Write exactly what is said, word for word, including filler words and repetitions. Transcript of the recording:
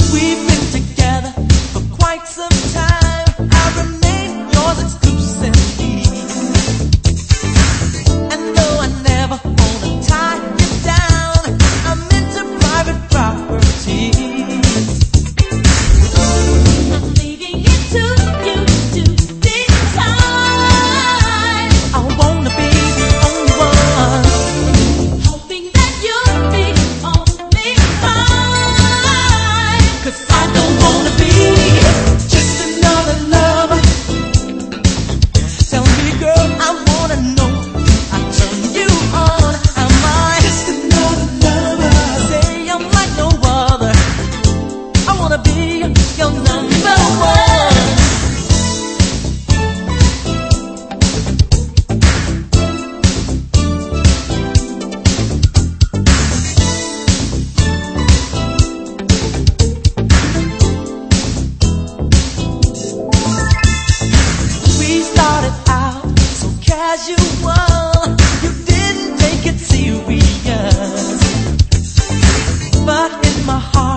We've been together for quite some time. I remain yours exclusively. And though I never wanna tie you down, I'm into private property. I'm leaving it to you to decide. I wanna be the only one, hoping that you'll be only mine. 'Cause I don't wanna be just another lover. Tell me, girl, I wanna know. I turn you on, am I just another lover? Say I'm like no other. I wanna be your number one. We started out so casual, you didn't take it serious, but in my heart